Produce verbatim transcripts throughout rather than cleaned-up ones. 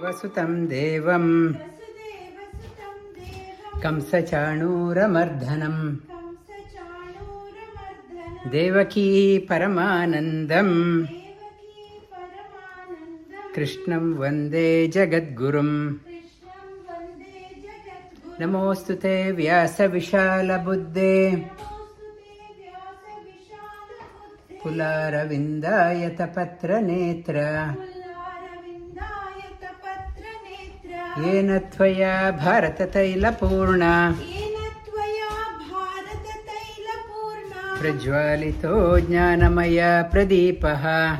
वसुतं देवं कंसचाणूरमर्दनं देवकी परमानन्दं कृष्णं वन्दे जगद्गुरुं। नमोऽस्तु ते व्यासविशालबुद्धे कुलारविन्दायतपत्रनेत्र येन त्वया भारततैलपूर्णा प्रज्वालितो ज्ञानमय प्रदीपः।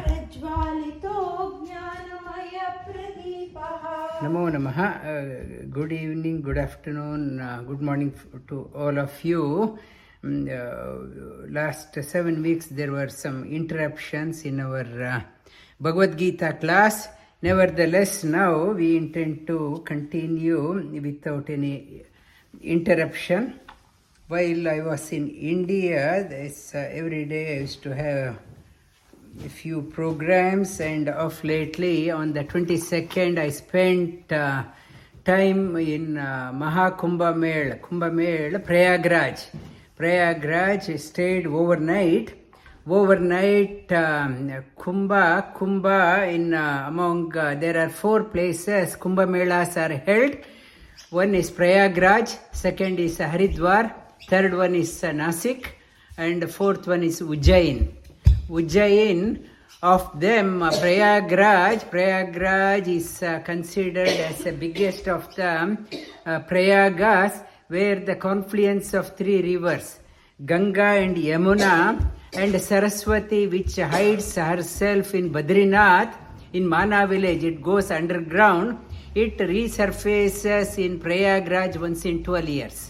नमो नमः. Good evening, good afternoon, uh, good morning to all of you. Um, uh, last seven weeks there were some interruptions in our uh, Bhagavad Gita class. Nevertheless, now we intend to continue without any interruption. While I was in India, this, uh, every day I used to have a few programs, and of lately on the twenty-second I spent uh, time in uh, Mahakumbha Mela, Kumbha Mela, Prayagraj. Prayagraj, stayed overnight. Overnight, um, Kumbha, Kumbha in uh, among, uh, there are four places Kumbha Melas are held. One is Prayagraj, second is Haridwar, third one is uh, Nasik, and the fourth one is Ujjain. Ujjain, of them, uh, Prayagraj, Prayagraj is uh, considered as the biggest of the um, uh, Prayagas, where the confluence of three rivers, Ganga and Yamuna, and Saraswati, which hides herself in Badrinath, in Mana village, it goes underground, it resurfaces in Prayagraj once in twelve years.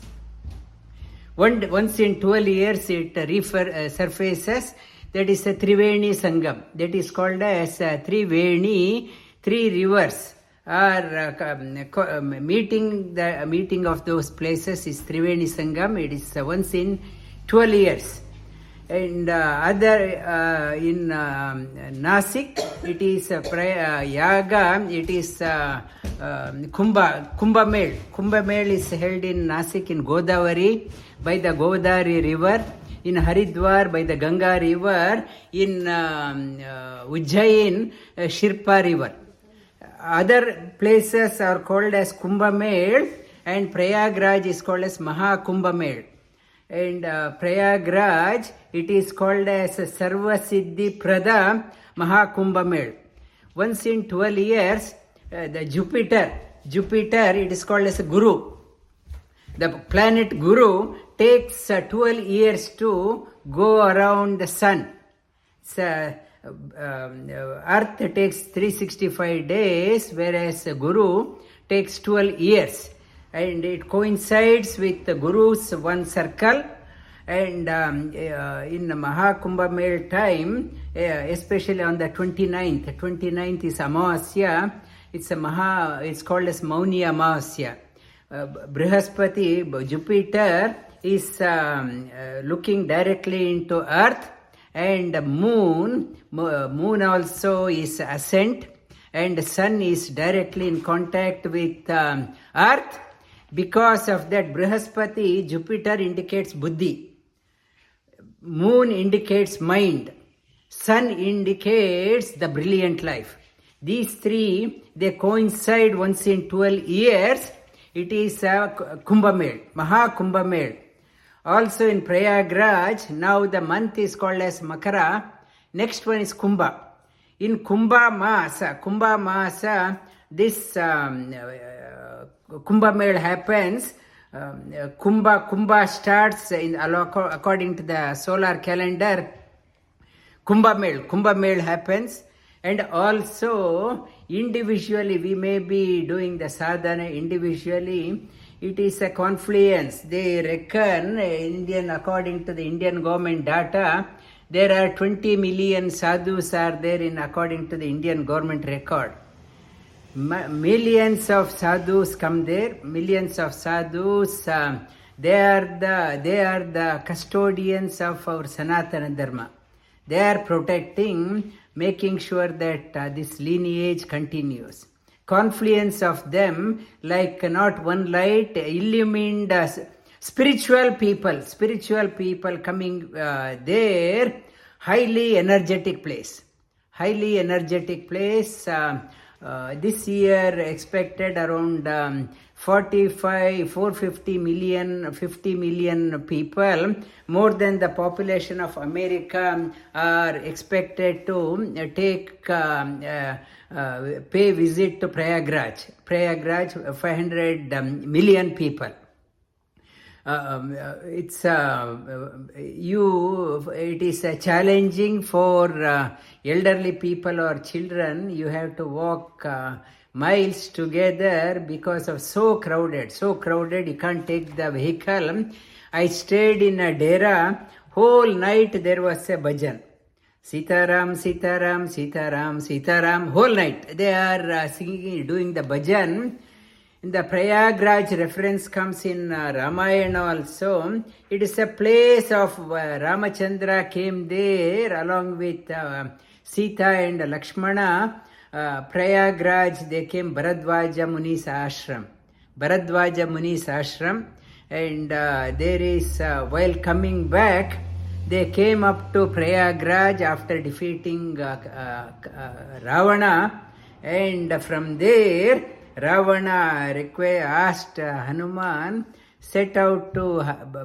One, once in twelve years it refer, uh, surfaces. That is a Triveni Sangam. That is called as uh, Triveni, three rivers are uh, um, meeting. The uh, meeting of those places is Triveni Sangam. It is uh, once in twelve years. And uh, other uh, in uh, Nasik, it is uh, pra- uh, Yaga, it is uh, uh, Kumbha, Kumbha Mel. Kumbha Mel is held in Nasik in Godavari by the Godavari river, in Haridwar by the Ganga river, in um, uh, Ujjain, uh, Shirpa river. Other places are called as Kumbha Mel, and Prayagraj is called as Mahakumbha Mel. And uh, Prayagraj, it is called as Sarva Siddhi Prada Mahakumbha Mel. Once in twelve years, uh, the Jupiter, Jupiter, it is called as a Guru. The planet Guru takes uh, twelve years to go around the sun. So, uh, um, Earth takes three hundred sixty-five days, whereas Guru takes twelve years. And it coincides with the Guru's one circle. And um, uh, in Mahakumbha Mel time, uh, especially on the twenty-ninth, twenty-ninth is Amavasya. It's a Maha, it's called as Mauni Amavasya. Uh, Brihaspati, Jupiter, is um, uh, looking directly into Earth, and moon, moon also is ascent, and sun is directly in contact with um, Earth. Because of that, Brihaspati, Jupiter indicates buddhi, moon indicates mind, sun indicates the brilliant life. These three, they coincide once in twelve years. It is a Kumbha Mel, Mahakumbha Mel. Also in Prayagraj, now the month is called as Makara. Next one is Kumbha. In Kumbha Masa, Kumbha Masa, this um, uh, Kumbha Mel happens. Um, uh, Kumbha, Kumbha starts in, according to the solar calendar. Kumbha Mel, Kumbha Mel happens. And also, individually, we may be doing the sadhana individually. It is a confluence. They reckon, Indian, according to the Indian government data, there are twenty million sadhus are there in according to the Indian government record. M- millions of sadhus come there. Millions of sadhus. Um, they are the they are the custodians of our Sanatana Dharma. They are protecting, making sure that uh, this lineage continues. confluence of them, like not one light, illumined uh, spiritual people, spiritual people coming uh, there, highly energetic place, highly energetic place. Uh, uh, this year expected around um, forty-five, four hundred fifty million, fifty million people, more than the population of America, are expected to take, um, uh, uh, pay visit to Prayagraj. Prayagraj, five hundred um, million people. Um, uh, it's uh, you. It is uh, challenging for uh, elderly people or children. You have to walk uh, miles together because of so crowded. So crowded, you can't take the vehicle. I stayed in a dera. Whole night there was a bhajan. Sitaram, Sitaram, Sitaram, Sitaram. Whole night they are uh, singing, doing the bhajan. The Prayagraj reference comes in uh, Ramayana also. It is a place of uh, Ramachandra came there along with uh, Sita and Lakshmana. Uh, Prayagraj, they came Bharadwaja Muni's ashram. Bharadwaja Muni's ashram. And uh, there is, uh, while coming back, they came up to Prayagraj after defeating uh, uh, uh, Ravana. And from there, Ravana asked Hanuman, set out to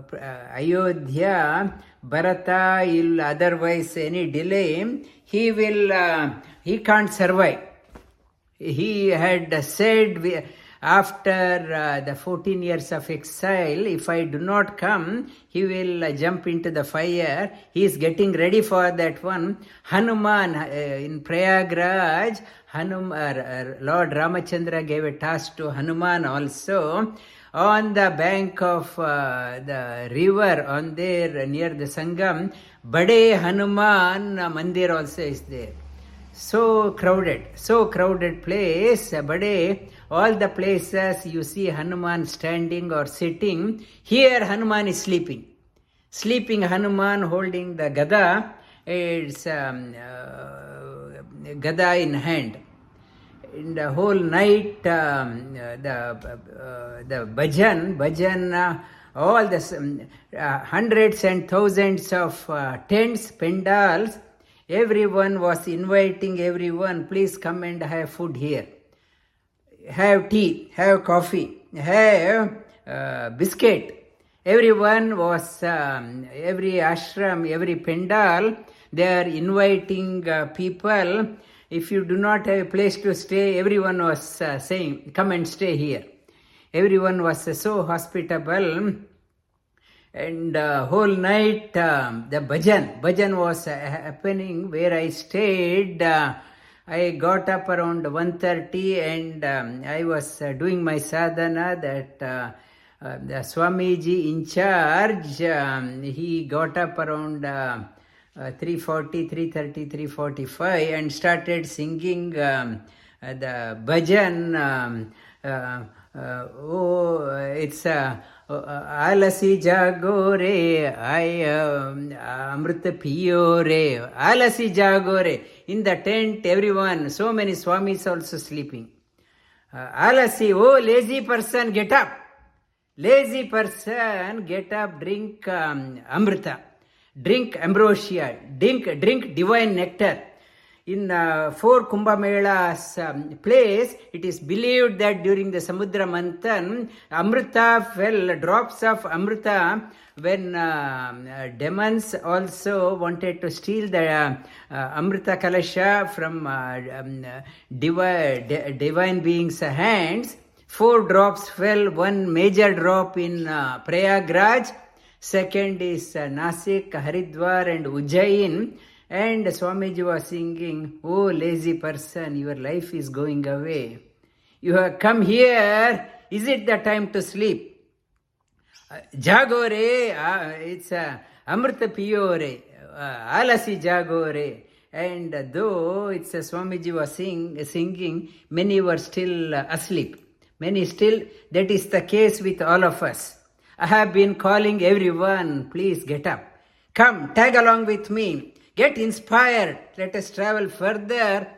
Ayodhya. Bharata, will otherwise any delay, he will, uh, he can't survive. He had said after uh, the fourteen years of exile, if I do not come, he will uh, jump into the fire. He is getting ready for that one. Hanuman uh, in Prayagraj, Hanum, uh, Lord Ramachandra gave a task to Hanuman also. On the bank of uh, the river, on there near the Sangam, Bade Hanuman Mandir also is there. So crowded, so crowded place, Bade, all the places you see Hanuman standing or sitting, here Hanuman is sleeping. Sleeping Hanuman holding the Gada, it's um, uh, Gada in hand. In the whole night, um, the uh, the bhajan, bhajan, uh, all the um, uh, hundreds and thousands of uh, tents, pandals, everyone was inviting everyone, please come and have food here. Have tea, have coffee, have uh, biscuit. Everyone was, um, every ashram, every pandal, they are inviting uh, people. If you do not have a place to stay, everyone was uh, saying, come and stay here. Everyone was uh, so hospitable. And uh, whole night, um, the bhajan, bhajan was uh, happening where I stayed. Uh, I got up around one thirty and um, I was uh, doing my sadhana that uh, uh, the Swamiji in charge, um, he got up around uh, uh, three forty, three thirty, three forty-five and started singing um, uh, the bhajan. Um, uh, uh, oh, it's uh, Alasi Jagore, I um, Amrita Piyore, Alasi Jagore. In the tent, everyone, so many Swamis also sleeping. Uh, Alasi, oh lazy person, get up. Lazy person, get up, drink um, Amrita, drink ambrosia, drink, drink divine nectar. In uh, four Kumbh Mela's um, place, it is believed that during the Samudra Manthan, Amrita fell, drops of Amrita, when uh, uh, demons also wanted to steal the uh, uh, Amrita Kalasha from uh, um, uh, divi- di- divine beings' hands. Four drops fell, one major drop in uh, Prayagraj, second is uh, Nasik, Haridwar and Ujjain. And Swamiji was singing, oh lazy person, your life is going away. You have come here, is it the time to sleep? Uh, Jagore, uh, it's uh, Amrita Piyore, uh, Alasi Jagore. And uh, though it's uh, Swamiji was sing, singing, many were still uh, asleep. Many still, that is the case with all of us. I have been calling everyone, please get up. Come, tag along with me. Get inspired. Let us travel further.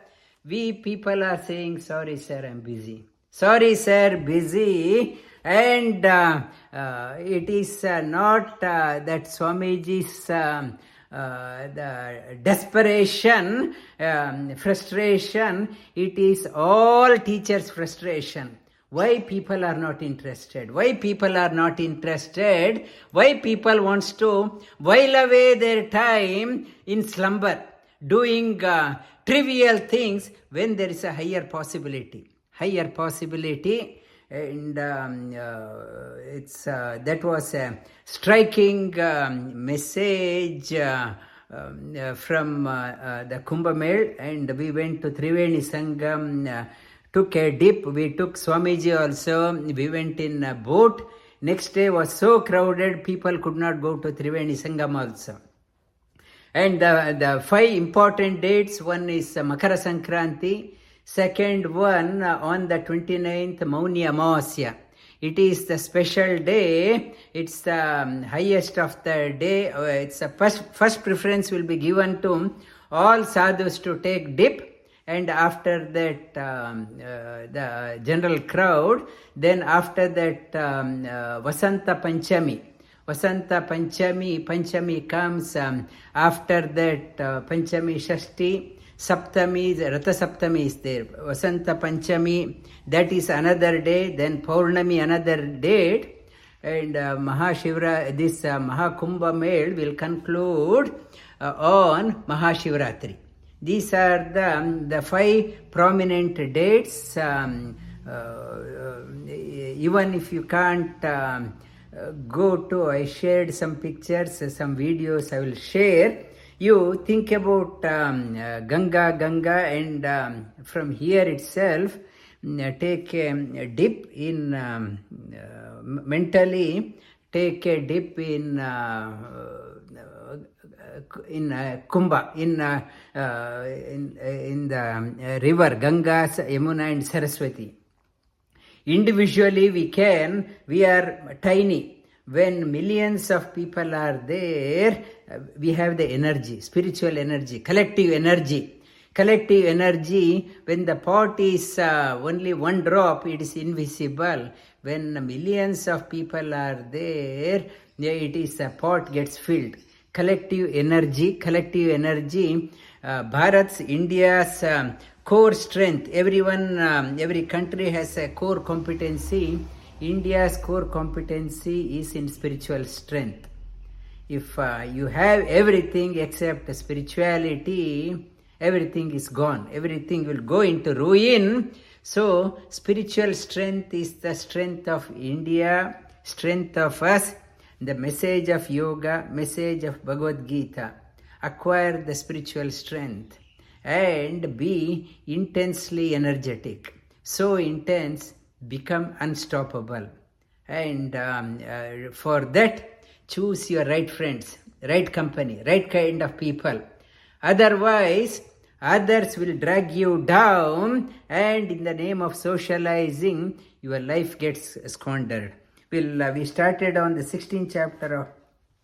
we people are saying, sorry sir, I'm busy. Sorry sir, busy. And uh, uh, it is uh, not uh, that Swamiji's um, uh, the desperation, um, frustration, it is all teachers' frustration. Why people are not interested? Why people are not interested? Why people wants to while away their time in slumber, doing uh, trivial things when there is a higher possibility. Higher possibility, and um, uh, it's uh, that was a striking um, message uh, um, uh, from uh, uh, the Kumbh Mela, and we went to Triveni Sangam. Uh, took a dip. We took Swamiji also. We went in a boat. Next day was so crowded, people could not go to Triveni Sangam also. And the, the five important dates, one is uh, Makara Sankranti, second one uh, on the twenty-ninth, Mauni Amavasya. It is the special day. It's the um, highest of the day. Uh, it's a first, first preference will be given to all sadhus to take dip. And after that, um, uh, the general crowd, then after that, um, uh, Vasanta Panchami. Vasanta Panchami, Panchami comes um, after that, uh, Panchami Shashti, Saptami, Ratha Saptami is there. Vasanta Panchami, that is another day, then Paurnami another date, and uh, Mahashivra, this uh, Mahakumbha Mela will conclude uh, on Mahashivratri. These are the, um, the five prominent dates. Um, uh, uh, even if you can't um, uh, go to, I shared some pictures, some videos I will share. You think about um, uh, Ganga, Ganga, and um, from here itself, uh, take a, a dip in, um, uh, mentally, take a dip in uh, in uh, Kumbha, in, uh, uh, in, uh, in the um, uh, river, Ganga, Yamuna and Saraswati. Individually we can, we are tiny. When millions of people are there, uh, we have the energy, spiritual energy, collective energy. Collective energy, when the pot is uh, only one drop, it is invisible. When millions of people are there, it is a pot gets filled. Collective energy, collective energy, uh, Bharat's, India's um, core strength. Everyone, um, every country has a core competency. India's core competency is in spiritual strength. If uh, you have everything except spirituality, everything is gone. Everything will go into ruin. So, spiritual strength is the strength of India, strength of us. The message of yoga, message of Bhagavad Gita. Acquire the spiritual strength and be intensely energetic. So intense, become unstoppable. And um, uh, for that, choose your right friends, right company, right kind of people. Otherwise, others will drag you down, and in the name of socializing, your life gets squandered. We'll, uh, we started on the sixteenth chapter of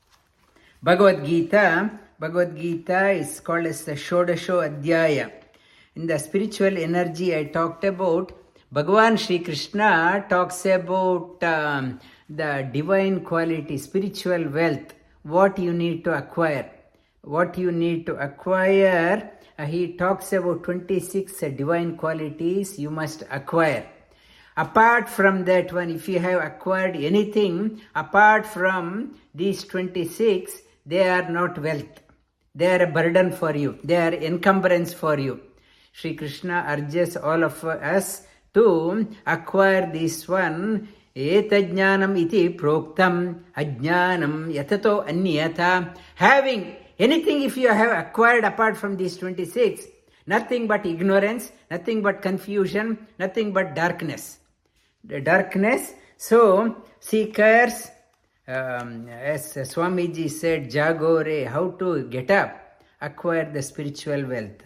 Bhagavad Gita. Bhagavad Gita is called as the Shodasho Adhyaya. In the spiritual energy I talked about, Bhagavan Sri Krishna talks about um, the divine quality, spiritual wealth, what you need to acquire. What you need to acquire, uh, he talks about twenty-six uh, divine qualities you must acquire. Apart from that one, if you have acquired anything, apart from these twenty-six, they are not wealth. They are a burden for you. They are encumbrance for you. Sri Krishna urges all of us to acquire this one. Etajnanam iti proktam ajnanam yatato anyata. Having anything, if you have acquired apart from these twenty-six, nothing but ignorance, nothing but confusion, nothing but darkness. The darkness. So, seekers, um, as Swamiji said, Jagore, how to get up, acquire the spiritual wealth.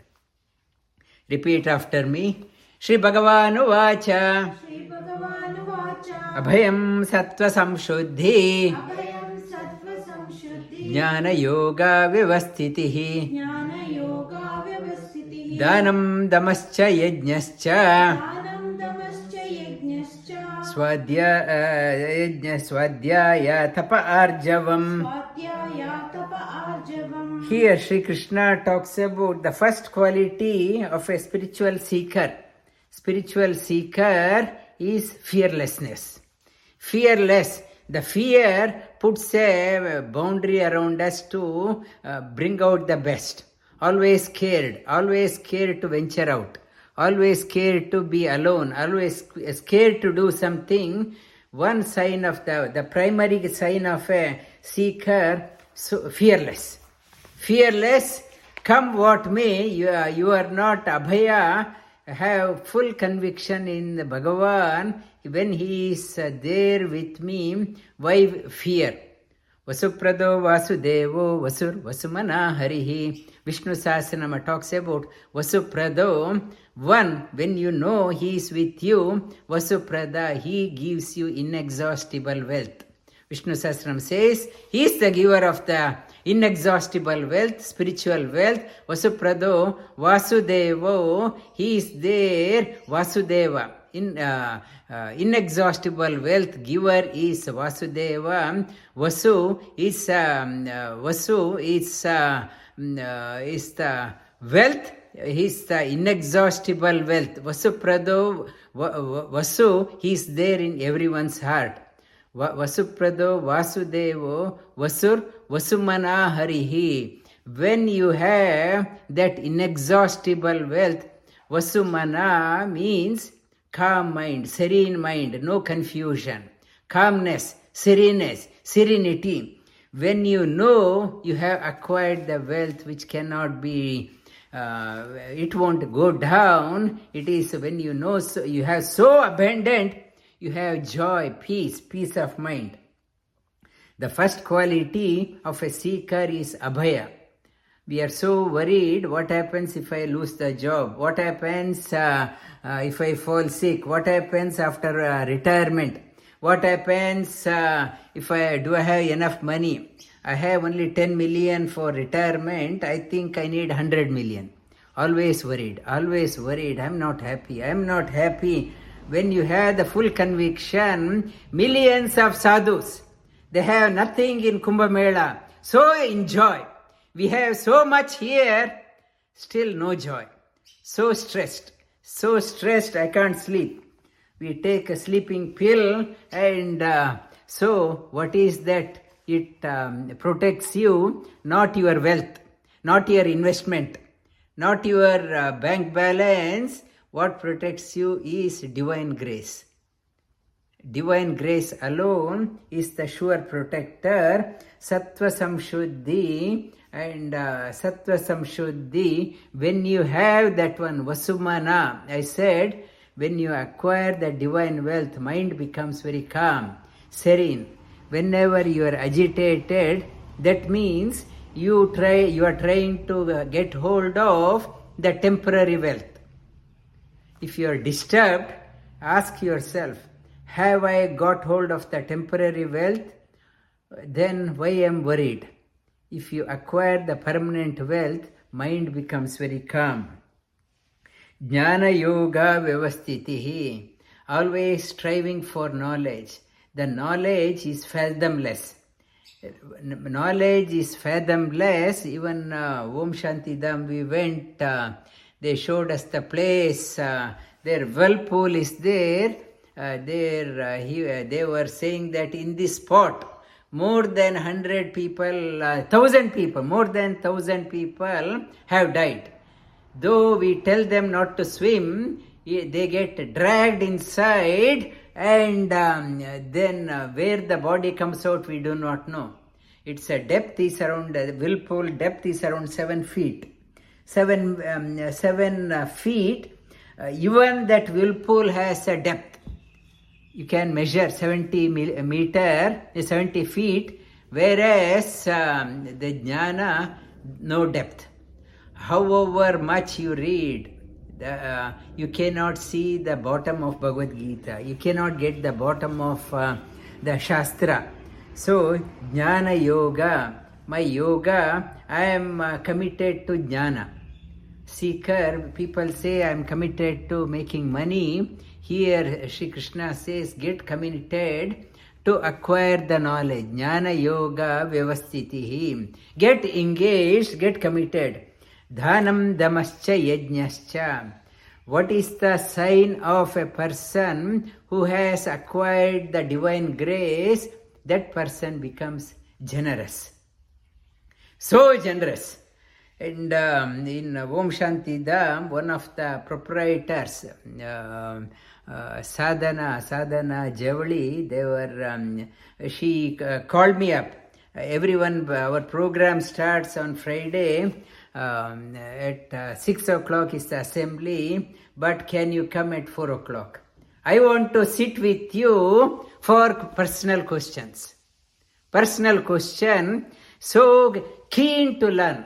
Repeat after me. Shri Bhagavanu Vacha, Shri Bhagavanu Vacha, Abhayam Sattva Samshuddhi, Abhayam Sattva Samshuddhi, Jnana Yoga Vyavasthitihi, Jnana Yoga Vyavasthitihi, Dhanam damascha yajnascha Dhanam damascha yajnascha Swadhyaya yajna swadhyaya tapa arjavam. Swadhyaya tapa arjavam. Here Sri Krishna talks about the first quality of a spiritual seeker. Spiritual seeker is fearlessness. Fearless. The fear puts a boundary around us to uh, bring out the best. Always scared, always scared to venture out, always scared to be alone, always scared to do something. One sign of the, the primary sign of a seeker, so fearless. Fearless, come what may, you are, you are not abhaya, have full conviction in the Bhagavan. When he is there with me, why fear? Vasuprado Vasudevo Vasur Vasumana Harihi. Vishnu Sahasranama talks about Vasuprado. One, when you know he is with you, Vasuprada, he gives you inexhaustible wealth. Vishnu Sahasranam says, he is the giver of the inexhaustible wealth, spiritual wealth. Vasuprado Vasudevo, he is there, Vasudeva. In uh, uh, inexhaustible wealth giver is Vasudeva. Vasu is um, uh, Vasu is uh, uh, is the wealth. He is the inexhaustible wealth. Vasuprado Vasu, he is there in everyone's heart. Vasuprado Vasudevo Vasur Vasumana Harihi. When you have that inexhaustible wealth, Vasumana means calm mind, serene mind, no confusion, calmness, sereneness, serenity. When you know you have acquired the wealth which cannot be, uh, it won't go down. It is when you know so, you have so abundant, you have joy, peace, peace of mind. The first quality of a seeker is abhaya. We are so worried, what happens if I lose the job? What happens uh, uh, if I fall sick? What happens after uh, retirement? What happens uh, if I do I have enough money? I have only ten million for retirement. I think I need one hundred million. Always worried, always worried. I'm not happy, I'm not happy. When you have the full conviction, millions of sadhus, they have nothing in Kumbh Mela. So enjoy. We have so much here, still no joy. So stressed, so stressed I can't sleep. We take a sleeping pill and uh, so what is that? It um, protects you, not your wealth, not your investment, not your uh, bank balance. What protects you is divine grace. Divine grace alone is the sure protector. Sattva Samshuddhi and uh, Sattva Samshuddhi, when you have that one, Vasumana, I said, when you acquire the divine wealth, mind becomes very calm, serene. Whenever you are agitated, that means you try, you are trying to get hold of the temporary wealth. If you are disturbed, ask yourself, have I got hold of the temporary wealth? Then why I am worried? If you acquire the permanent wealth, mind becomes very calm. Jnana Yoga Vyavastitihi. Always striving for knowledge. The knowledge is fathomless. Knowledge is fathomless. Even uh, Om Shanti Dham, we went, uh, they showed us the place. Uh, their whirlpool is there. Uh, there uh, he, uh, they were saying that in this spot, more than one hundred people, uh, one thousand people, more than one thousand people have died. Though we tell them not to swim, they get dragged inside and um, then uh, where the body comes out, we do not know. Its a depth is around, the uh, whirlpool depth is around seven feet. Seven, um, seven uh, feet, uh, even that whirlpool has a depth. You can measure seventy meter, seventy feet, whereas um, the jnana, no depth. However much you read, the, uh, you cannot see the bottom of Bhagavad Gita. You cannot get the bottom of uh, the Shastra. So, Jnana Yoga, my yoga, I am uh, committed to jnana. seeker. People say, I'm committed to making money. Here, Sri Krishna says, get committed to acquire the knowledge. Jnana yoga vyavastitihi. Get engaged, get committed. Dhanam damascha yajnascha. What is the sign of a person who has acquired the divine grace? That person becomes generous. So generous. And um, in Om Shanti Dham, one of the proprietors, uh, uh, Sadhana, Sadhana Javali, they were, um, she uh, called me up. Uh, everyone, our program starts on Friday. Um, at uh, six o'clock is the assembly, but can you come at four o'clock? I want to sit with you for personal questions. Personal question, so keen to learn.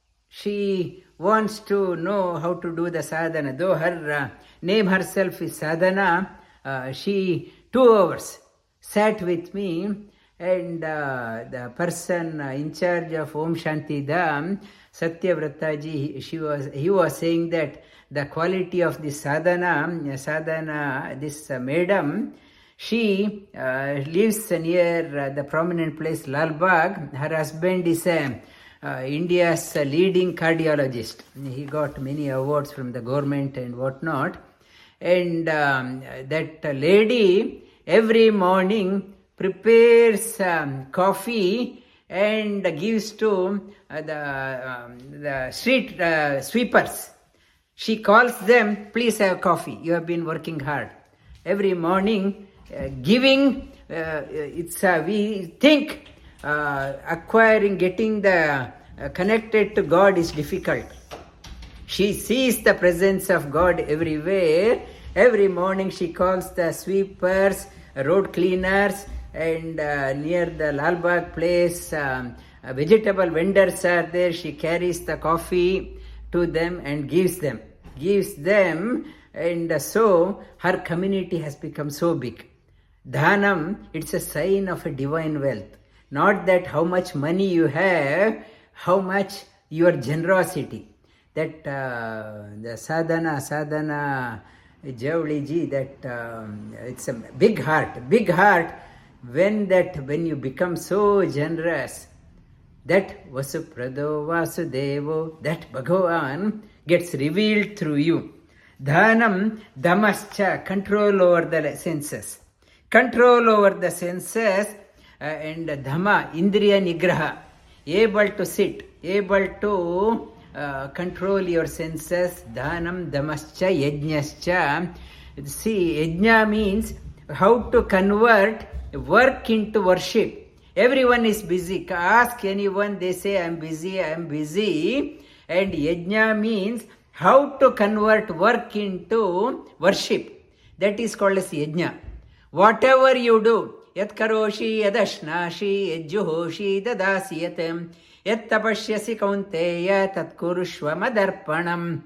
She wants to know how to do the sadhana. Though her uh, name herself is Sadhana, uh, she two hours sat with me, and uh, the person uh, in charge of Om Shanti Dham, Satyavrataji, she was, he was saying that the quality of the sadhana, sadhana, this uh, madam, she uh, lives near uh, the prominent place Lal Bagh. Her husband is a, uh, India's leading cardiologist. He got many awards from the government and whatnot. And um, that lady every morning prepares um, coffee and gives to uh, the, um, the street uh, sweepers. She calls them, please have coffee. You have been working hard. Every morning, uh, giving, uh, it's uh, we think uh, acquiring, getting the uh, connected to God is difficult. She sees the presence of God everywhere. Every morning she calls the sweepers, road cleaners, and uh, near the Lal Bagh place, um, uh, vegetable vendors are there. She carries the coffee to them and gives them. Gives them, and uh, so her community has become so big. Dhanam, it's a sign of a divine wealth. Not that how much money you have, how much your generosity. That uh, the sadhana, sadhana, Javli ji, that um, it's a big heart, big heart. When that, when you become so generous, that Vasuprado Vasudevo, that Bhagavan gets revealed through you. Dhanam damascha, control over the senses. Control over the senses, uh, and dhamma, indriya nigraha, able to sit, able to uh, control your senses. Dhanam damascha yajnascha. See, yajna means how to convert work into worship. Everyone is busy. Ask anyone, they say, I am busy, I am busy. And yajna means how to convert work into worship. That is called as yajna. Whatever you do, yat karoshi, yadashnashi, yajjuhoshi, dadasiyatam, yat tapashyasi kaunteya, tat kurushva madarpanam.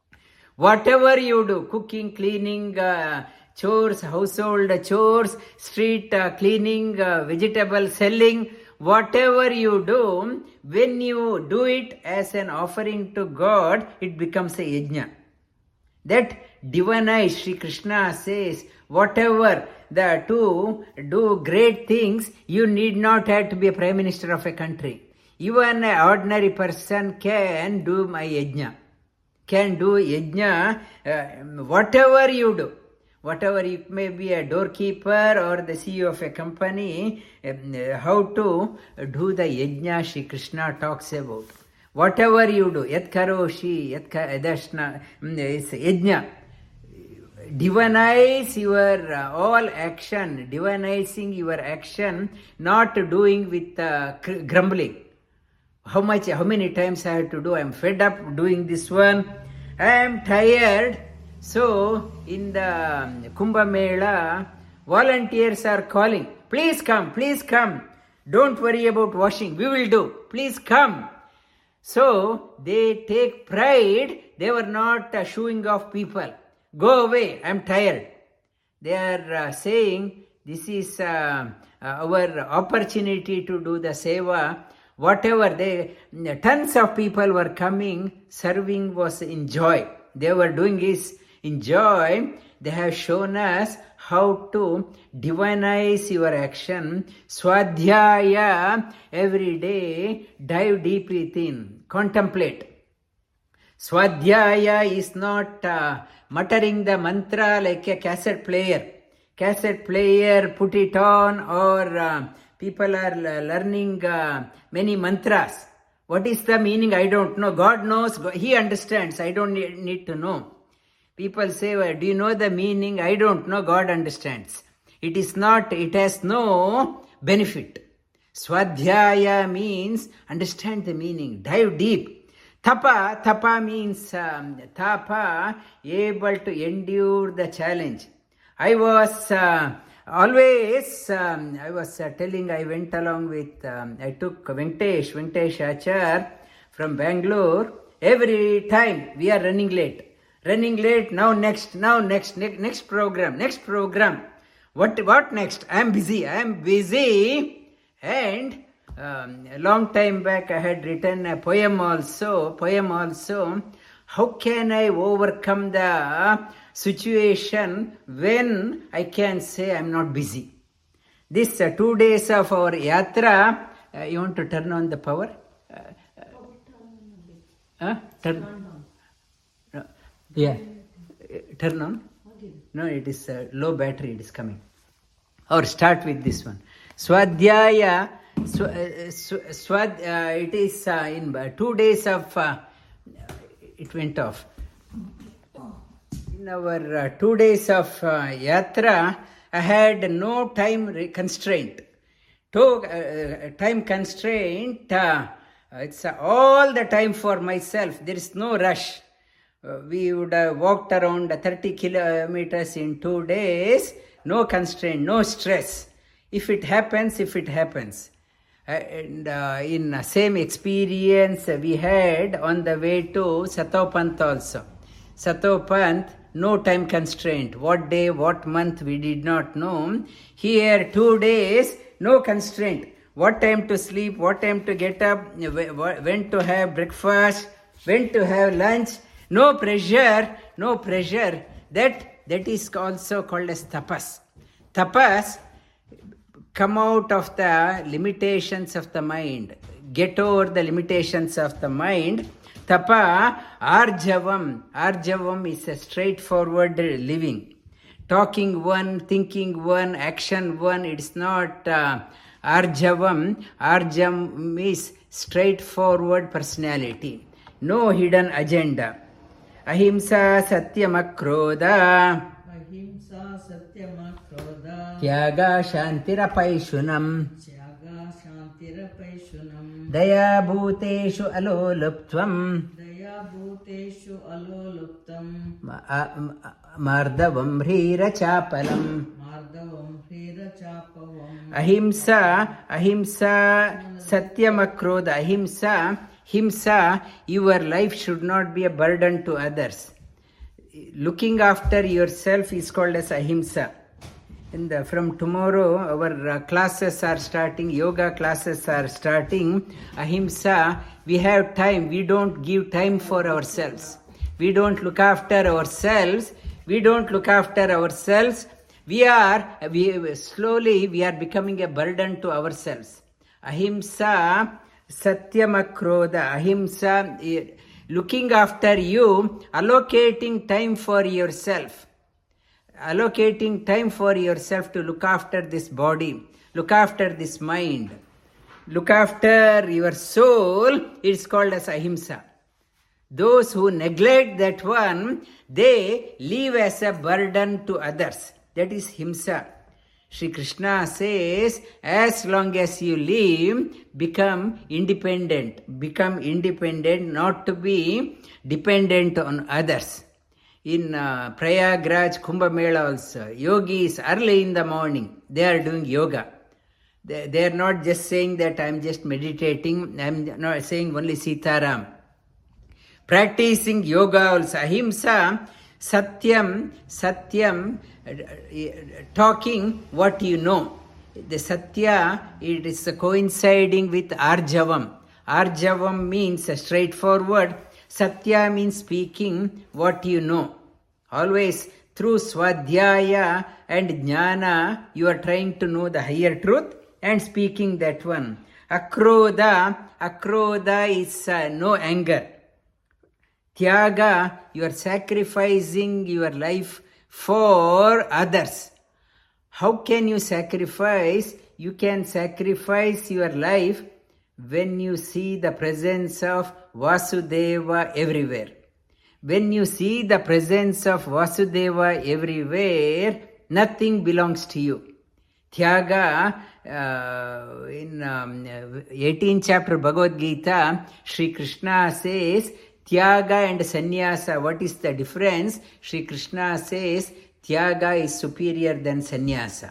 Whatever you do, cooking, cleaning, uh, chores, household chores, street uh, cleaning, uh, vegetable selling, whatever you do, when you do it as an offering to God, it becomes a yajna. That divinized, Sri Krishna says, whatever the to do great things, you need not have to be a prime minister of a country. Even an ordinary person can do my yajna. Can do yajna, uh, whatever you do. Whatever, you may be a doorkeeper or the C E O of a company, um, how to do the yajna Shri Krishna talks about. Whatever you do, yat karoshi, yat kadashna, is yajna. Divinize your uh, all action, divinizing your action, not doing with uh, grumbling. How much, how many times I have to do? I am fed up doing this one. I am tired. So, in the Kumbh Mela, volunteers are calling, please come, please come. Don't worry about washing, we will do. Please come. So, they take pride. They were not uh, showing off people. Go away, I am tired. They are uh, saying, this is uh, uh, our opportunity to do the seva. whatever, they, tons of people were coming, serving was in joy. They were doing is in joy. They have shown us how to divinize your action. Swadhyaya, every day, dive deep within, contemplate. Swadhyaya is not uh, muttering the mantra like a cassette player. Cassette player, put it on, or uh, people are learning uh, many mantras. What is the meaning? I don't know. God knows. He understands. I don't need, need to know. People say, well, do you know the meaning? I don't know. God understands. It is not, it has no benefit. Swadhyaya means understand the meaning. Dive deep. Tapa, tapa means um, tapa, able to endure the challenge. I was uh, always, um, I was uh, telling, I went along with, um, I took Venkatesh, Venkatesh Achar from Bangalore. Every time we are running late. Running late, now next, now next, next, next program, next program. What, what next? I am busy, I am busy. And um, a long time back I had written a poem also, poem also. How can I overcome the situation when I can say I am not busy? This uh, two days of our yatra, uh, you want to turn on the power? Uh, uh, uh, turn on. No. Yeah. Turn on. No, it is uh, low battery, it is coming. Or start with this one. Swadhyaya, sw, uh, sw, swad, uh, it is uh, in uh, two days of, uh, it went off. In our uh, two days of uh, yatra, I had no time constraint. To, uh, time constraint, uh, it's uh, all the time for myself. There is no rush. Uh, we would have walked around thirty kilometers in two days. No constraint, no stress. If it happens, if it happens. Uh, and uh, in the same experience we had on the way to Satopant also. Satopant, no time constraint. What day, what month, we did not know. Here, two days, no constraint. What time to sleep, what time to get up, when to have breakfast, when to have lunch. No pressure, no pressure. That, that is also called as tapas. Tapas, come out of the limitations of the mind. Get over the limitations of the mind. Tapa, arjavam. Arjavam is a straightforward living. Talking one, thinking one, action one. It's not uh, arjavam. Arjam is straightforward personality. No hidden agenda. Ahimsa satyam-akrodha. Ahimsa satyam-akrodha. Tyaga shantirapaishunam. Tyaga shantirapaishunam. Daya bhuteshu aloluptvam. Daya bhuteshu aloluptam. Mardavam hrira chapalam. Mardavam hrira chapavam. Ahimsa, ahimsa satyam-akrodha. Ahimsa, himsa, your life should not be a burden to others. Looking after yourself is called as ahimsa. And the, from tomorrow, our uh, classes are starting, yoga classes are starting. Ahimsa, we have time. We don't give time for ourselves. We don't look after ourselves. We don't look after ourselves. We are, we slowly, we are becoming a burden to ourselves. Ahimsa, satyam-akrodha. Ahimsa, looking after you, allocating time for yourself. Allocating time for yourself to look after this body, look after this mind, look after your soul, it's called as ahimsa. Those who neglect that one, they live as a burden to others. That is himsa. Shri Krishna says, as long as you live, become independent. Become independent, not to be dependent on others. In uh, Prayagraj Kumbh Mela also, yogis early in the morning, they are doing yoga. They, they are not just saying that I am just meditating, I am not saying only Sitaram. Practicing yoga also, ahimsa, satyam, satyam, uh, talking what you know. The Satya, it is coinciding with Arjavam. Arjavam means straightforward. Satya means speaking what you know. Always through Swadhyaya and Jnana, you are trying to know the higher truth and speaking that one. Akrodha, Akrodha is uh, no anger. Tyaga, you are sacrificing your life for others. How can you sacrifice? You can sacrifice your life when you see the presence of Vasudeva everywhere. When you see the presence of Vasudeva everywhere, nothing belongs to you. Tyaga, uh, in um, eighteenth chapter Bhagavad Gita, Sri Krishna says, Tyaga and Sannyasa, what is the difference? Sri Krishna says, Tyaga is superior than Sannyasa.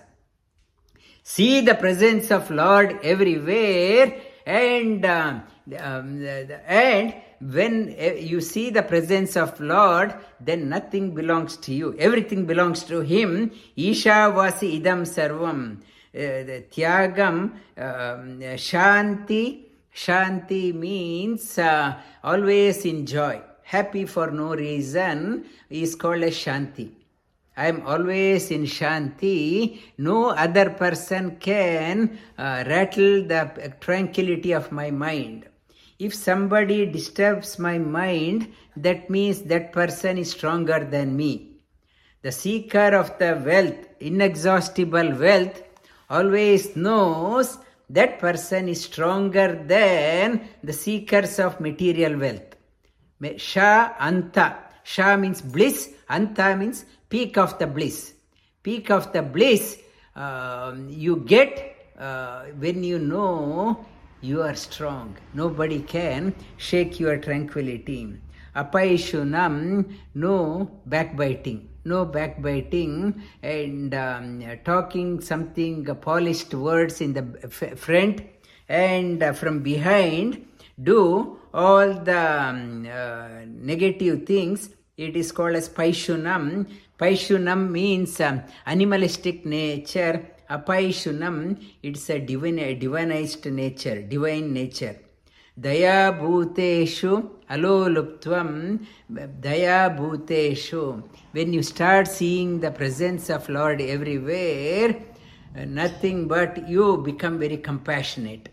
See the presence of Lord everywhere, and uh, um, and when you see the presence of Lord, then nothing belongs to you. Everything belongs to Him. Isha vasi idam sarvam. Uh, tyagam, um, shanti. Shanti means uh, always in joy. Happy for no reason is called as Shanti. I am always in Shanti. No other person can uh, rattle the tranquility of my mind. If somebody disturbs my mind, that means that person is stronger than me. The seeker of the wealth, inexhaustible wealth, always knows that person is stronger than the seekers of material wealth. Sha Anta. Sha means bliss. Anta means peak of the bliss. Peak of the bliss uh, you get uh, when you know you are strong. Nobody can shake your tranquility. Apaishunam, no backbiting. No backbiting and um, talking something uh, polished words in the f- front and uh, from behind do all the um, uh, negative things. It is called as Paishunam. Paishunam means um, animalistic nature. Apaishunam, it's a divine, a divinized nature, divine nature. Daya bhuteshu aloluptvam. Daya bhuteshu. When you start seeing the presence of Lord everywhere, uh, nothing but you become very compassionate.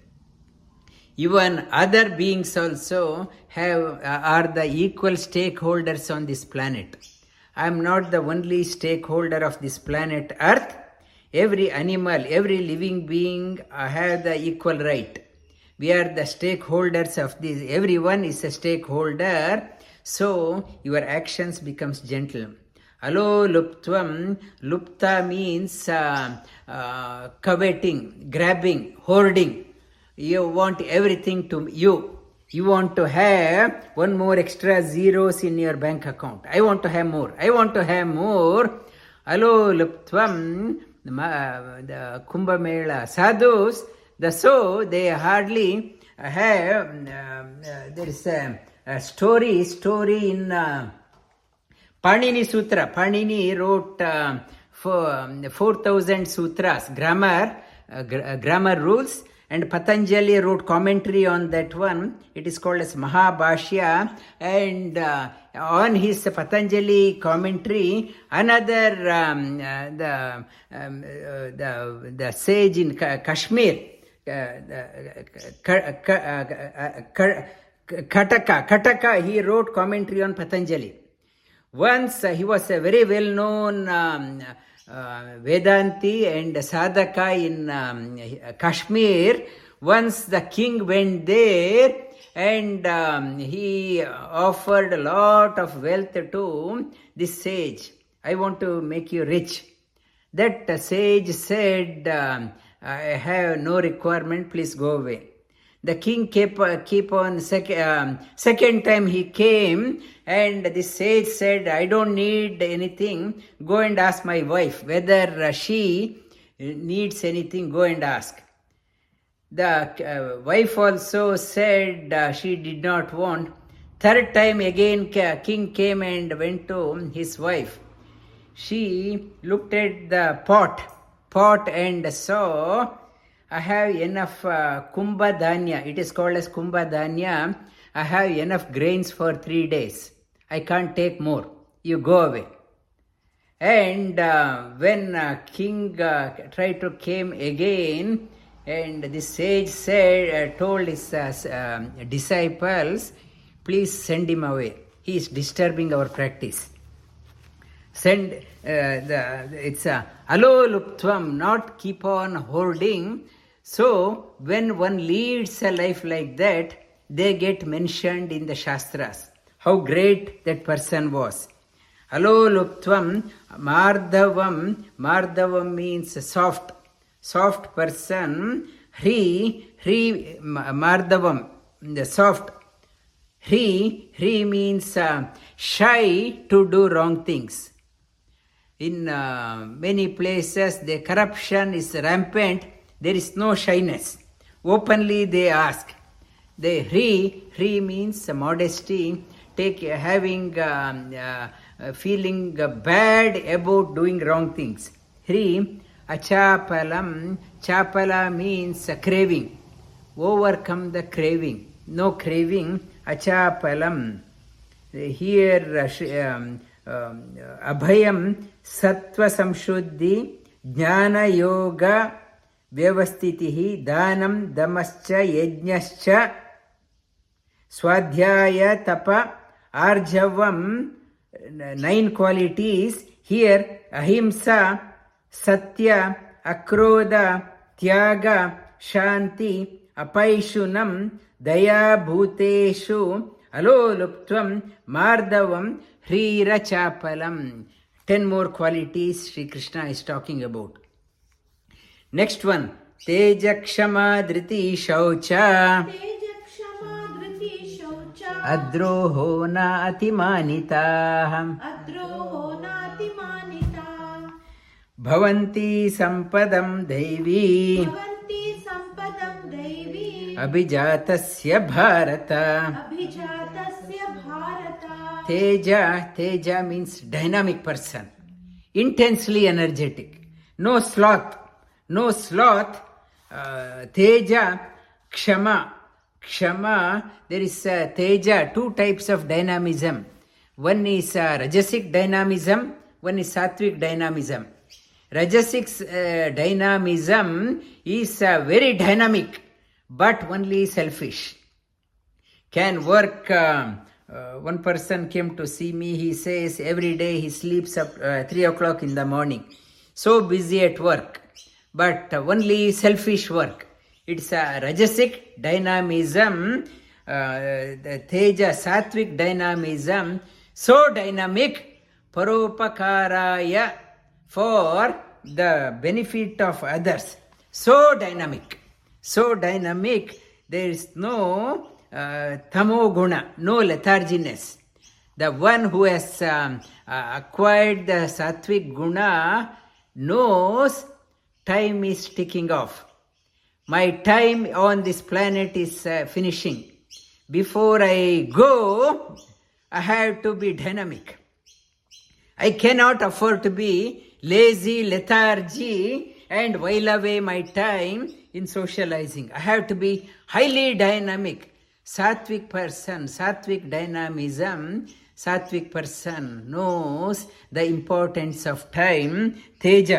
Even other beings also have uh, are the equal stakeholders on this planet. I am not the only stakeholder of this planet Earth. Every animal, every living being uh, have the equal right. We are the stakeholders of this. Everyone is a stakeholder. So your actions becomes gentle. Alo luptvam. Lupta means uh, uh, coveting, grabbing, hoarding. You want everything to you. You want to have one more extra zeros in your bank account. I want to have more. I want to have more. Alo luptvam. The Kumbh Mela sadhus, the so they hardly have. Uh, uh, there is a, a story, story in uh, Panini Sutra. Panini wrote uh, for um, four thousand sutras, grammar, uh, gr- grammar rules. And Patanjali wrote commentary on that one. It is called as Mahabhashya. And uh, on his Patanjali commentary, another um, uh, the, um, uh, the the sage in Kashmir, uh, the, Kataka, Kataka, he wrote commentary on Patanjali. Once uh, he was a very well-known um, Uh, Vedanti and Sadhaka in um, Kashmir. Once the king went there and um, he offered a lot of wealth to this sage. I want to make you rich. That uh, sage said, um, I have no requirement, please go away. The king kept, uh, keep on, sec- um, second time he came and the sage said, I don't need anything, go and ask my wife. Whether uh, she needs anything, go and ask. The uh, wife also said uh, she did not want. Third time again king came and went to his wife. She looked at the pot, pot and saw, I have enough uh, kumbha dhanya. It is called as kumbha dhanya. I have enough grains for three days. I can't take more. You go away. And uh, when uh, king uh, tried to came again, and the sage said, uh, told his uh, um, disciples, please send him away. He is disturbing our practice. Send, uh, the it's a aloluptvam, not keep on holding. So when one leads a life like that, they get mentioned in the Shastras. How great that person was. Aloluptvam, Mardhavam, Mardhavam means soft, soft person. Hri, Hri, Mardhavam, the soft. Hri, Hri means uh, shy to do wrong things. In uh, many places, the corruption is rampant. There is no shyness. Openly they ask. The Hri, Hri means modesty, take having, um, uh, feeling uh, bad about doing wrong things. Hri, achapalam, chapala means uh, craving. Overcome the craving. No craving, achapalam. Here, uh, um, um, abhayam, sattva samshuddhi, jnana yoga, vyavastitihi, dhanam, damascha, yajnascha, swadhyaya, tapa, arjavam, nine qualities. Here, ahimsa, satya, akrodha, tyaga, shanti, apaishunam, daya bhuteshu, aloluptvam, mardavam, hrira chapalam. Ten more qualities Sri Krishna is talking about. Next one, teja kshama dhriti shaucha, तेज क्षमा धृति शौचा adroho na atimanita, अद्रोहो नातिमानिता bhavanti sampadam devi, भवन्ति सम्पदं दैवी abhijatasya bharata. अभिजातस्य Bharat Teja, Teja means dynamic person, intensely energetic, no sloth, no sloth. Uh, teja, Kshama, Kshama, there is uh, Teja, two types of dynamism. One is uh, Rajasic dynamism, one is Sattvic dynamism. Rajasic uh, dynamism is uh, very dynamic, but only selfish. Can work... Uh, Uh, one person came to see me. He says every day he sleeps up uh, three o'clock in the morning. So busy at work, but uh, only selfish work. It's a Rajasic dynamism, uh, the Teja Sattvic dynamism. So dynamic, Paropakaraya, for the benefit of others. So dynamic, so dynamic. There is no Uh, tamo guna, no letharginess. The one who has um, uh, acquired the sattvic guna knows time is ticking off. My time on this planet is uh, finishing. Before I go, I have to be dynamic. I cannot afford to be lazy, lethargy, and while away my time in socializing. I have to be highly dynamic. Sattvic person, Sattvic dynamism, Sattvic person knows the importance of time. Teja,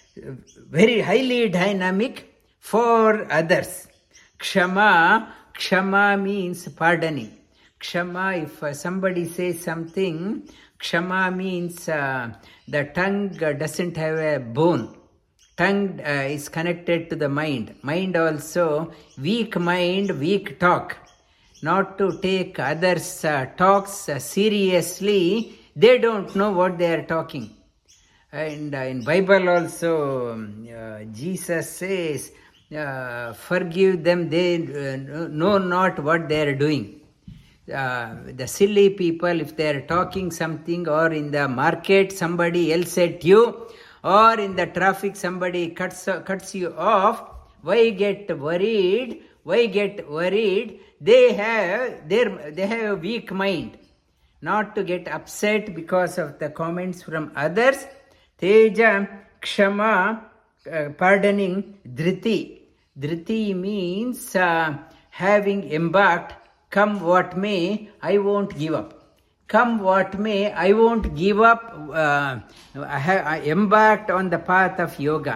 very highly dynamic for others. Kshama, Kshama means pardoning. Kshama, if uh, somebody says something, Kshama means uh, the tongue uh, doesn't have a bone. Tongue uh, is connected to the mind. Mind also, weak mind, weak talk. Not to take others' uh, talks uh, seriously. They don't know what they are talking. And uh, in Bible also, um, uh, Jesus says, uh, forgive them, they uh, know not what they are doing. Uh, the silly people, if they are talking something, or in the market somebody else at you, or in the traffic somebody cuts, cuts you off, why get worried? Why get worried? They have their they have a weak mind. Not to get upset because of the comments from others. Teja, Kshama, uh, pardoning Dhriti. Dhriti means uh, having embarked, come what may, I won't give up. Come what may, I won't give up. Uh, I have I embarked on the path of yoga.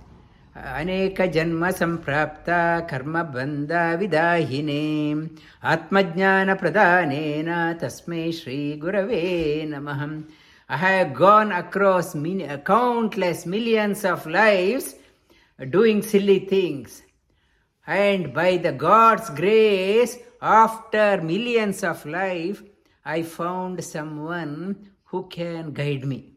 Aneka janma samprapta karma bandha vidahine atmajnana pradhanena tasmai shri gurave namah. I have gone across many, countless millions of lives doing silly things. And by the God's grace, after millions of life, I found someone who can guide me.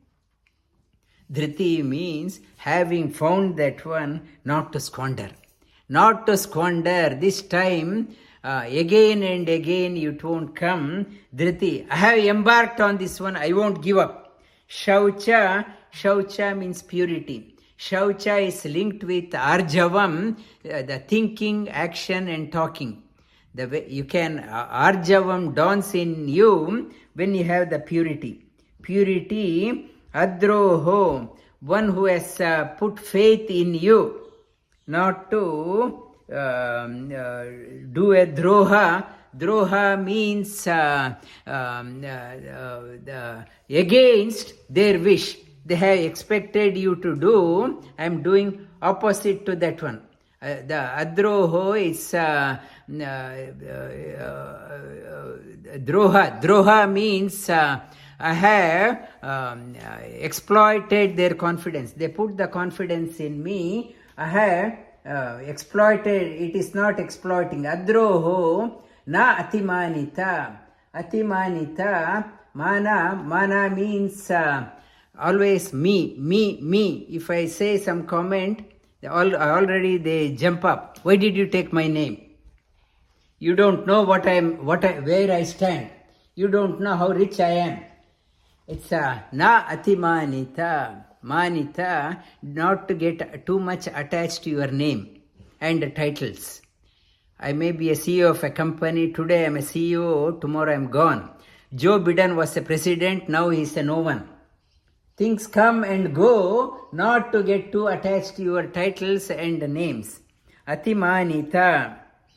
Dhriti means having found that one, not to squander. Not to squander. This time, uh, again and again it won't come. Dhriti, I have embarked on this one, I won't give up. Shaucha, Shaucha means purity. Shaucha is linked with Arjavam, uh, the thinking, action and talking. The way you can, uh, Arjavam dawns in you when you have the purity. Purity, Adroho, one who has uh, put faith in you, not to um, uh, do a droha. Droha means uh, um, uh, uh, the, against their wish. They have expected you to do, I am doing opposite to that one. Uh, the adroho is uh, uh, uh, uh, droha. Droha means uh, I have um, uh, exploited their confidence. They put the confidence in me. I have uh, exploited. It is not exploiting. Adroho na atimanita. Atimanita, mana, mana means uh, always me, me, me. If I say some comment, all, already they jump up. Why did you take my name? You don't know what I am, what I, where I stand. You don't know how rich I am. It's a na atimanita, manita, not to get too much attached to your name and the titles. I may be a C E O of a company. Today I am a C E O. Tomorrow I am gone. Joe Biden was a president. Now he is a no one. Things come and go, not to get too attached to your titles and names. Atimanita,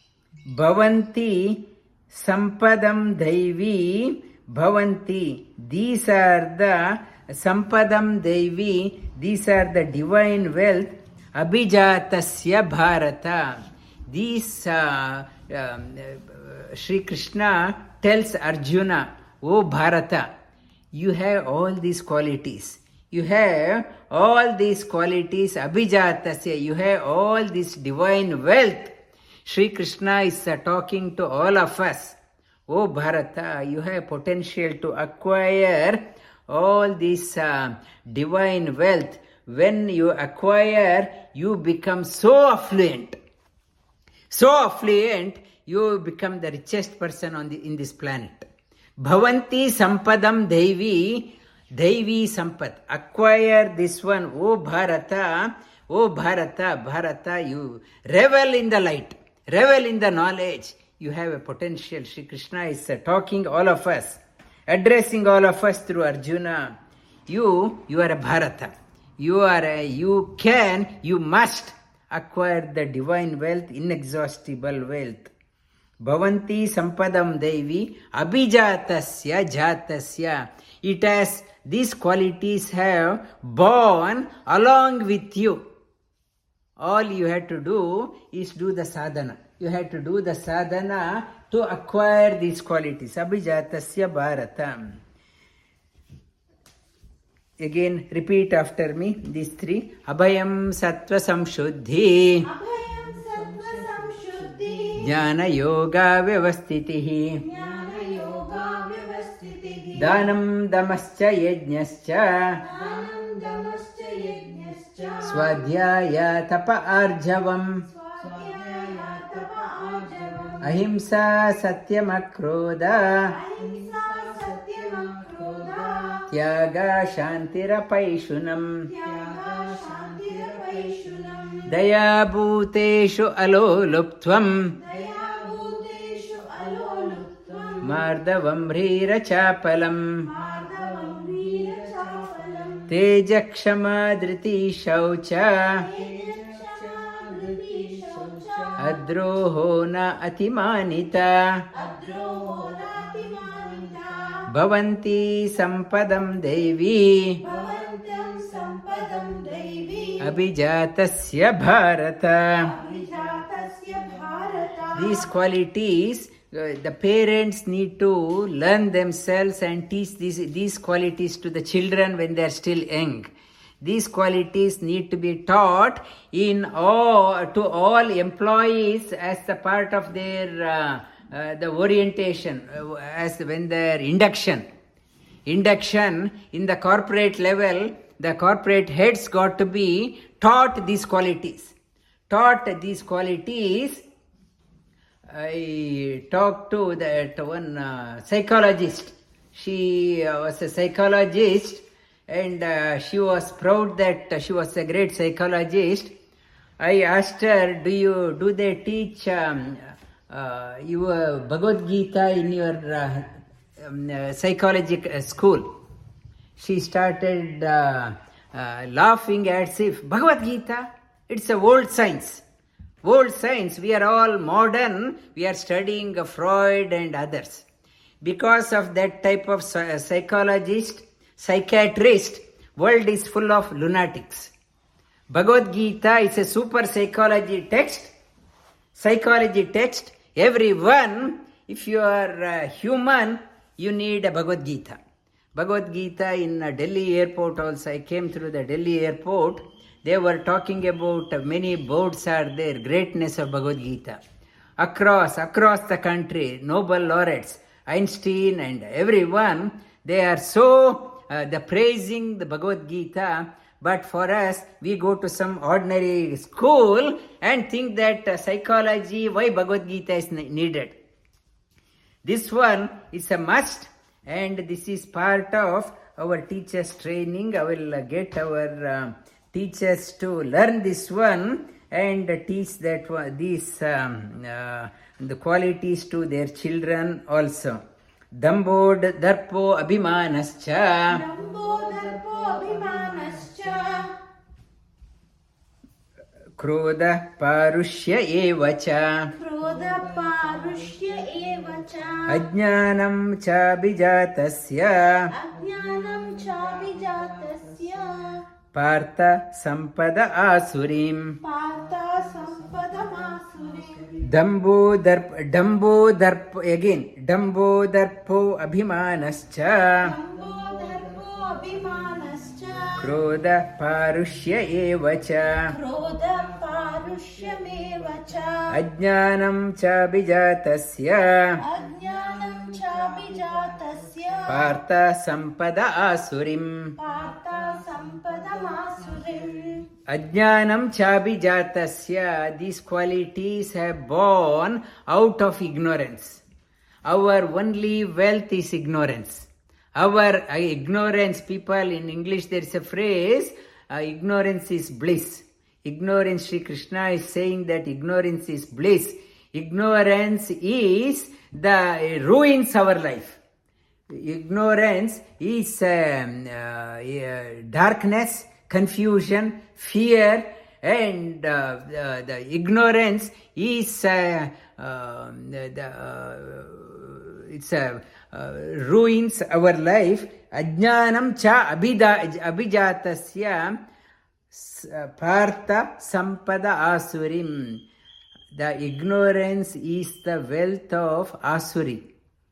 bhavanti, sampadam daivi, bhavanti. These are the sampadam daivi, these are the divine wealth. Abhijatasya bharata. These uh, um, uh, Sri Krishna tells Arjuna, O Bharata, you have all these qualities. You have all these qualities, Abhijatasya, you have all this divine wealth. Sri Krishna is uh, talking to all of us. Oh Bharata, you have potential to acquire all this uh, divine wealth. When you acquire, you become so affluent. So affluent, you become the richest person on the in this planet. Bhavanti sampadam daivi, daivi sampad. Acquire this one, O Bharata, O Bharata, Bharata, you revel in the light, revel in the knowledge. You have a potential. Shri Krishna is uh, talking all of us, addressing all of us through Arjuna. You, you are a Bharata. You are a, you can, you must acquire the divine wealth, inexhaustible wealth. Bhavanti sampadam daivi abhijatasya jatasya. It has, these qualities have born along with you. All you have to do is do the sadhana. You have to do the sadhana to acquire these qualities. Abhijatasya bharatam. Again, repeat after me, these three. Abhayam sattva samshuddhi. Abhayam sattva samshuddhi. Jnana yoga vyavastitihi. Jnana yoga vyavastitihi. Dhanam damascha yajnascha. Dhanam damascha yajnascha. Swadhyaya tapa arjavam. Swadhyaya tapa arjavam. Ahimsa satyam akrodha. Ahimsa satyam akrodha. Tyaga shantirapaishunam. Tyaga shantirapayishunam. Daya bhuteshu aloluptvam. Daya bhuteshu aloluptvam. Mardavam rira chapalam. Madhavam veera chapalam. Teja Kshama Dhriti Shaucha Teja Dhriti Shaucha Adroho na Atimanita Adroho Natimanita Bhavanti Sampadam Devi Bhavantam Sampadam Devi Abhijatasya Bharata. Abhijatasya Bharata. These qualities, uh, the parents need to learn themselves and teach these, these qualities to the children when they are still young. These qualities need to be taught in all, to all employees as the part of their uh, uh, the orientation, uh, as when their induction. Induction in the corporate level, the corporate heads got to be taught these qualities. Taught these qualities. I talked to that one uh, psychologist. She uh, was a psychologist, and uh, she was proud that uh, she was a great psychologist. I asked her, do you do they teach um, uh, your Bhagavad Gita in your uh, um, uh, psychology uh, school? She started uh, uh, laughing as if Bhagavad Gita, it's a old science. Old science, we are all modern, we are studying uh, Freud and others. Because of that type of psychologist, psychiatrist, world is full of lunatics. Bhagavad Gita is a super psychology text, psychology text. Everyone, if you are uh, human, you need a Bhagavad Gita. Bhagavad Gita in uh, Delhi airport also, I came through the Delhi airport. They were talking about uh, many boards are there, greatness of Bhagavad Gita. Across, across the country, Nobel laureates, Einstein and everyone, they are so, uh, the praising the Bhagavad Gita, but for us, we go to some ordinary school and think that uh, psychology, why Bhagavad Gita is needed. This one is a must, and this is part of our teachers' training. I will uh, get our uh, teachers to learn this one and teach that one, these um, uh, the qualities to their children also. Dambod darpo abhimanascha Dambo Darpo Abhimanascha Krodha parushya evacha Krodha Parushya Evacha Ajnanam chabijatasya Ajnanam Chabijatasya Partha sampada asurim Partha Sampadamasurim Dambo darp Dambo darp again Dambo darpo abhimanascha Dambo Darpo Abhimanascha Krodha parushya evacha Krodha Parushymevacha Ajnanam chabijatasya Ajnanam Chabijatasya Partha sampada asurim Partha Sampadamasurim Ajnanam chabijatasya. These qualities have born out of ignorance. Our only wealth is ignorance. Our uh, ignorance, people in English there is a phrase, uh, ignorance is bliss. Ignorance, Sri Krishna is saying that ignorance is bliss. Ignorance is the uh, ruins our life. Ignorance is um, uh, uh, darkness, confusion, fear, and uh, uh, the ignorance is uh, uh, the, uh, it's a uh, ruins our life. Ajnanam cha abhida, abhijatasya partha sampada asurim. The ignorance is the wealth of asuri.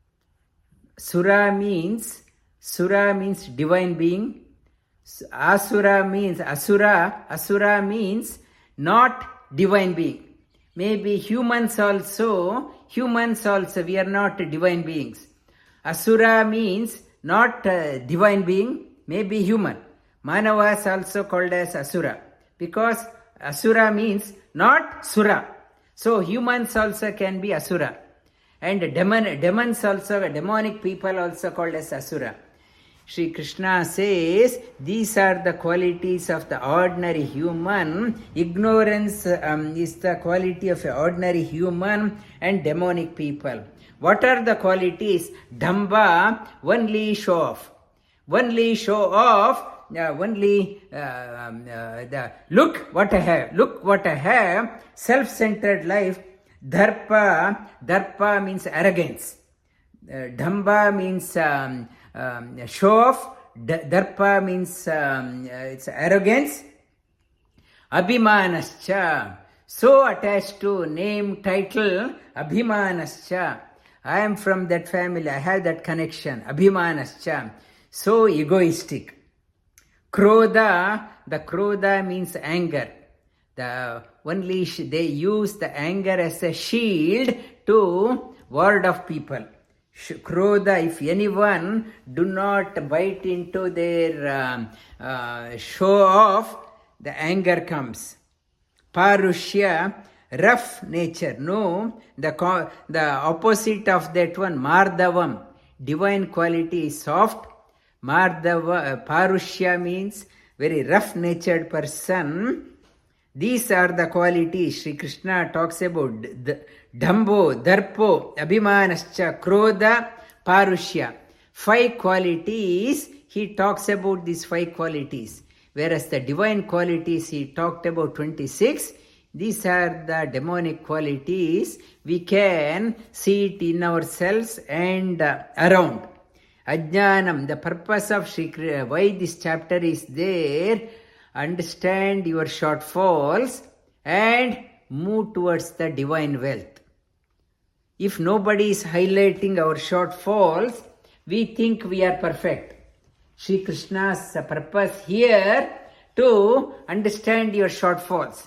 Sura means, Sura means divine being. Asura means, Asura, Asura means not divine being. Maybe humans also, humans also, we are not divine beings. Asura means not uh, divine being, maybe human. Manavas also called as Asura, because Asura means not Sura. So humans also can be Asura. And demon, demons also, demonic people also called as Asura. Sri Krishna says, these are the qualities of the ordinary human. Ignorance um, is the quality of an ordinary human and demonic people. What are the qualities? Damba, only show off. Only show off uh, only uh, um, uh, the look what I have, look what I have, self-centered life. Darpa, darpa means arrogance. Uh, Dhamba means um, um, show off. D- darpa means um, uh, it's arrogance. Abhimanascha, so attached to name, title. Abhimanascha, I am from that family, I have that connection. Abhimanascha, so egoistic. Krodha, the krodha means anger. The only sh- they use the anger as a shield to ward off people. Sh- Krodha, if anyone do not bite into their um, uh, show off, the anger comes. Parushya, rough nature. No, the co- the opposite of that one, Mardavam, divine quality is soft. Mardava, uh, Parushya means very rough-natured person. These are the qualities Sri Krishna talks about. Dhambo, Darpo, Abhimanascha, Krodha, Parushya. Five qualities, he talks about these five qualities. Whereas the divine qualities, he talked about twenty-six. These are the demonic qualities. We can see it in ourselves and uh, around. Ajnanam, the purpose of Shri Krishna, why this chapter is there, understand your shortfalls and move towards the divine wealth. If nobody is highlighting our shortfalls, we think we are perfect. Shri Krishna's purpose here to understand your shortfalls.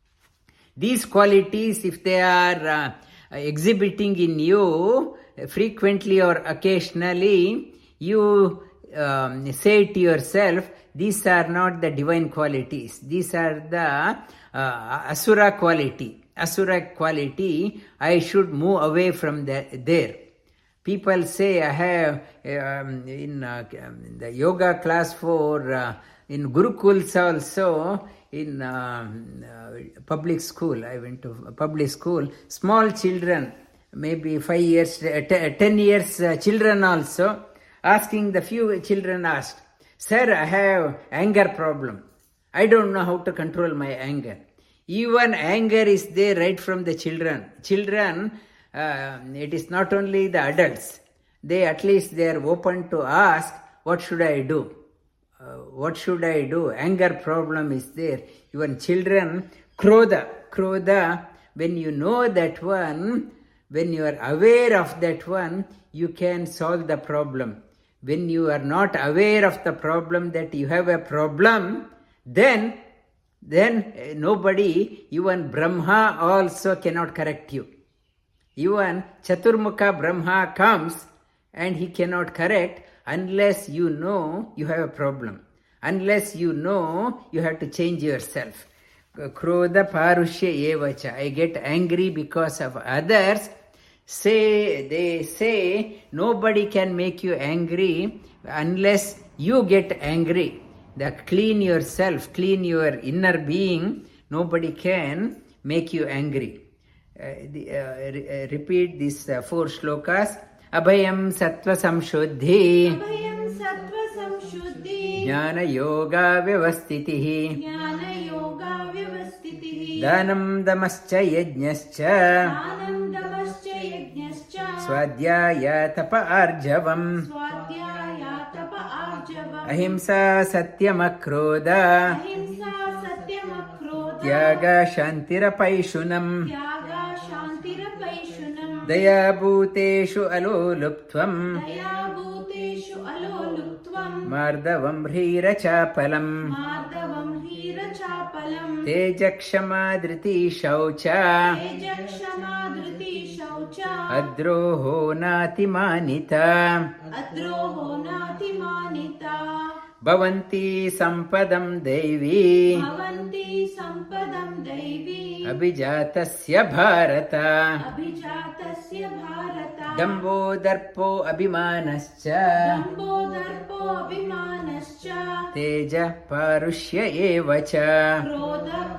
These qualities, if they are uh, exhibiting in you frequently or occasionally, you um, say to yourself, these are not the divine qualities. These are the uh, asura quality. Asura quality, I should move away from the, there. People say, I have um, in, uh, in the yoga class for uh, in Gurukuls also, in uh, uh, public school, I went to public school, small children, maybe five years, uh, t- ten years uh, children also, asking, the few children asked, sir, I have anger problem. I don't know how to control my anger. Even anger is there right from the children. Children, uh, it is not only the adults. They at least they are open to ask, what should I do? Uh, what should I do? Anger problem is there. Even children, krodha, krodha, when you know that one, when you are aware of that one, you can solve the problem. When you are not aware of the problem, that you have a problem, then then nobody, even Brahma also cannot correct you. Even Chaturmukha Brahma comes and he cannot correct unless you know you have a problem. Unless you know you have to change yourself. Krodha parushya evacha. I get angry because of others. Say, they say nobody can make you angry unless you get angry. That clean yourself, clean your inner being, nobody can make you angry. Uh, the, uh, re- uh, repeat these uh, four shlokas. Abhayam sattva samshuddhi, Abhayam sattva samshuddhi, jnana yoga vyavastitihi, jnana yoga vyavastitihi, dhanam damascha yajnascha, dhanam damascha yajnascha, swadhyaya tapa arjavam, swadhyaya tapa arjavam, ahimsa satyam akrodha, ahimsa satyam akrodha, tyaga shantirapaishunam, tyaga shantirapaishunam, daya bhuteshu aloluptvam, daya bhuteshu aloluptvam, mardavam hrirachapalam, mardavam hirachapalam, tejakshama dhriti shaucha, tejakshama dhriti shaucha, adroho natimanita, adroho natimanita, bhavanti sampadam devi, bhavanti sampadam devi, abhijatasya bharata, abhijatasya bharata, dambo darpo abhimanascha, dambo darpo abhimanascha, teja parushya evacha, krodha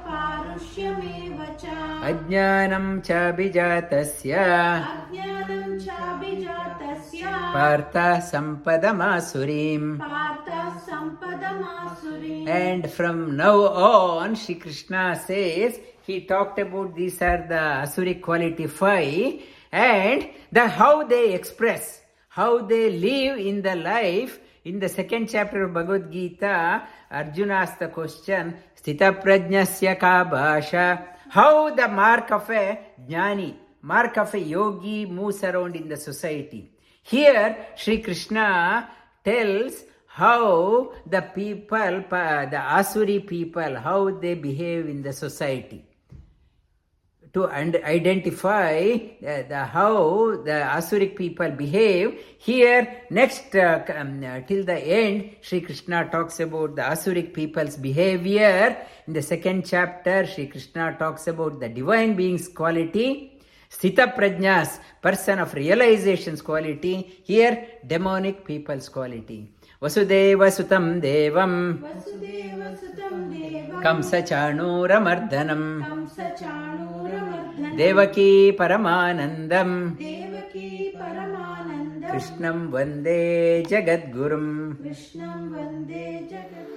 parushyameva ajnanam chabhijatasya, ajnanam chabhijatasya, partha sampadamasurim, partha sampadamasurim. And from now on, Shri Krishna says, he talked about these are the Asuric quality five, and the how they express, how they live in the life. In the second chapter of Bhagavad Gita, Arjuna asked the question, Sthita prajnasya ka bhasha, how the mark of a jnani, mark of a yogi moves around in the society. Here, Shri Krishna tells how the people, the Asuri people, how they behave in the society. To identify the, the how the Asuric people behave. Here, next uh, um, uh, till the end, Shri Krishna talks about the Asuric people's behavior. In the second chapter, Shri Krishna talks about the divine beings quality. Sthita Prajnas, person of realization's quality. Here, demonic people's quality. Vasudeva Sutam Devam Vasudeva Sutam Devam Kamsa Chanura Mardhanam Kamsa Chanura Devaki Paramanandam Devaki Paramanandam Krishnam Vande Jagadgurum. Krishnam Vande Jagat